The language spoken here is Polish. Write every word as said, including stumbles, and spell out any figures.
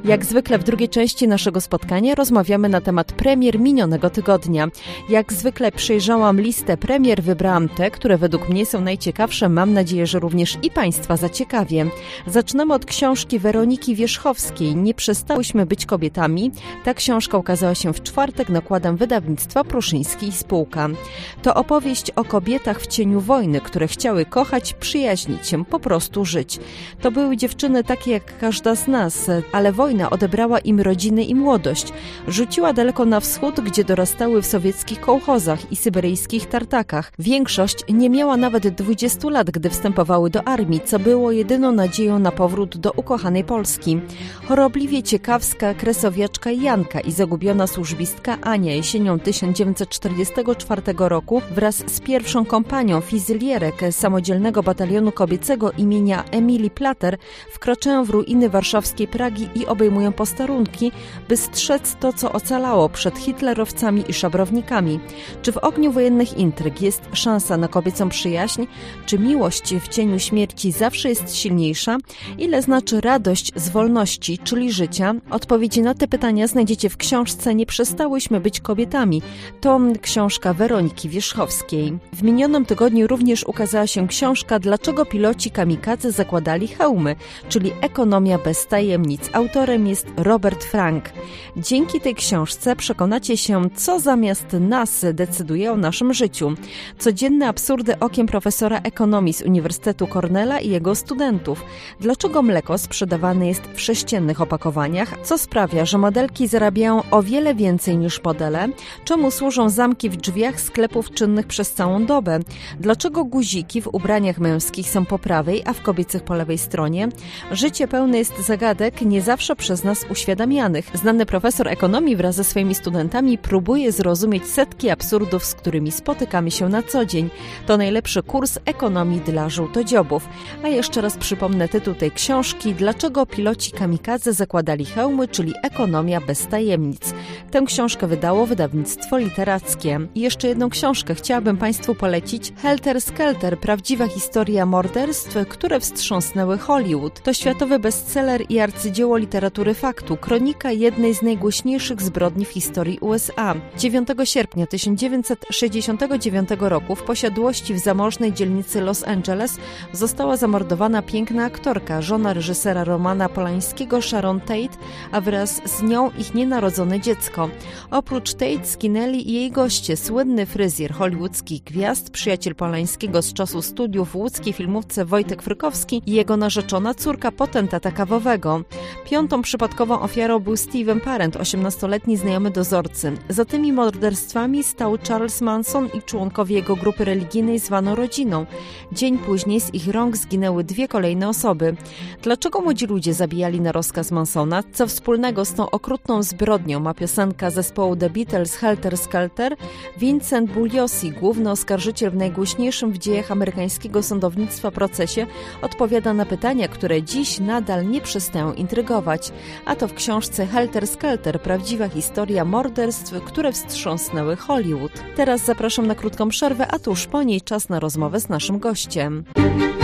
Jak zwykle w drugiej części naszego spotkania rozmawiamy na temat premier minionego tygodnia. Jak zwykle przejrzałam listę premier, wybrałam te, które według mnie są najciekawsze. Mam nadzieję, że również i Państwa zaciekawię. Zaczynamy od książki Weroniki Wierzchowskiej. Nie przestałyśmy być kobietami. Ta książka ukazała się w czwartek nakładem wydawnictwa Pruszyński i Spółka. To opowieść o kobietach w cieniu wojny, które chciały kochać, przyjaźnić się, po prostu żyć. To były dziewczyny takie jak każda z nas, ale wojna odebrała im rodziny i młodość. Rzuciła daleko na wschód, gdzie dorastały w sowieckich kołchozach i syberyjskich tartakach. Większość nie miała nawet dwudziestu lat, gdy wstępowały do armii, co było jedyną nadzieją na powrót do ukochanej Polski. Chorobliwie ciekawska kresowiaczka Janka i zagubiona służbistka Ania jesienią tysiąc dziewięćset czterdziestego czwartego roku wraz z pierwszą kompanią fizylierek samodzielnego batalionu kobiecego imienia Emilii Plater wkraczają w ruiny warszawskiej Pragi i obejmują posterunki, by strzec to, co ocalało przed hitlerowcami i szabrownikami. Czy w ogniu wojennych intryg jest szansa na kobiecą przyjaźń? Czy miłość w cieniu śmierci zawsze jest silniejsza? Ile znaczy radość z wolności, czyli życia? Odpowiedzi na te pytania znajdziecie w książce Nie przestałyśmy być kobietami. To książka Weroniki Wierzchowskiej. W minionym tygodniu również ukazała się książka Dlaczego piloci kamikadze zakładali hełmy, czyli Ekonomia bez tajemnic. Autorem jest Robert Frank. Dzięki tej książce przekonacie się, co zamiast nas decyduje o naszym życiu. Codzienne absurdy okiem profesora ekonomii z Uniwersytetu Cornella i jego studentów. Dlaczego mleko sprzedawane jest w sześciennych opakowaniach? Co sprawia, że modelki zarabiają o wiele więcej niż modele? Czemu służą zamki w drzwiach sklepów czynnych przez całą dobę? Dlaczego guziki w ubraniach męskich są po prawej, a w kobiecych po lewej stronie? Życie pełne jest zagadek, nie zawsze przez nas uświadamianych. Znany profesor ekonomii wraz ze swoimi studentami próbuje zrozumieć setki absurdów, z którymi spotykamy się na co dzień. To najlepszy kurs ekonomii dla żółtodziobów. A jeszcze raz przypomnę tytuł tej książki Dlaczego piloci kamikadze zakładali hełmy, czyli Ekonomia bez tajemnic. Tę książkę wydało wydawnictwo literackie. I jeszcze jedną książkę chciałabym Państwu polecić. Helter Skelter. Prawdziwa historia morderstw, które wstrząsnęły Hollywood. To światowy bestseller i arcydzieło literatury faktu. Kronika jednej z najgłośniejszych zbrodni w historii U S A. dziewiątego sierpnia tysiąc dziewięćset sześćdziesiątego dziewiątego roku w posiadłości w zamożnej dzielnicy Los Angeles została zamordowana piękna aktorka, żona reżysera Romana Polańskiego Sharon Tate, a wraz z nią ich nienarodzone dziecko. Oprócz Tate zginęli i jej goście, słynny fryzjer hollywoodzkich gwiazd, przyjaciel Polańskiego z czasu studiów w łódzkiej filmówce Wojtek Frykowski i jego narzeczona córka potentata kawowego. Piątą przypadkową ofiarą był Steven Parent, osiemnastoletni znajomy dozorcy. Za tymi morderstwami stał Charles Manson i członkowie jego grupy religijnej zwaną rodziną. Dzień później z ich rąk zginęły dwie kolejne osoby. Dlaczego młodzi ludzie zabijali na rozkaz Mansona? Co wspólnego z tą okrutną zbrodnią ma piosenka zespołu The Beatles Helter Skelter? Vincent Bugliosi, główny oskarżyciel w najgłośniejszym w dziejach amerykańskiego sądownictwa procesie, odpowiada na pytania, które dziś nadal nie przestają intrygować. A to w książce Helter Skelter. Prawdziwa historia morderstw, które wstrząsnęły Hollywood. Teraz zapraszam na krótką przerwę, a tuż po niej czas na rozmowę z naszym gościem.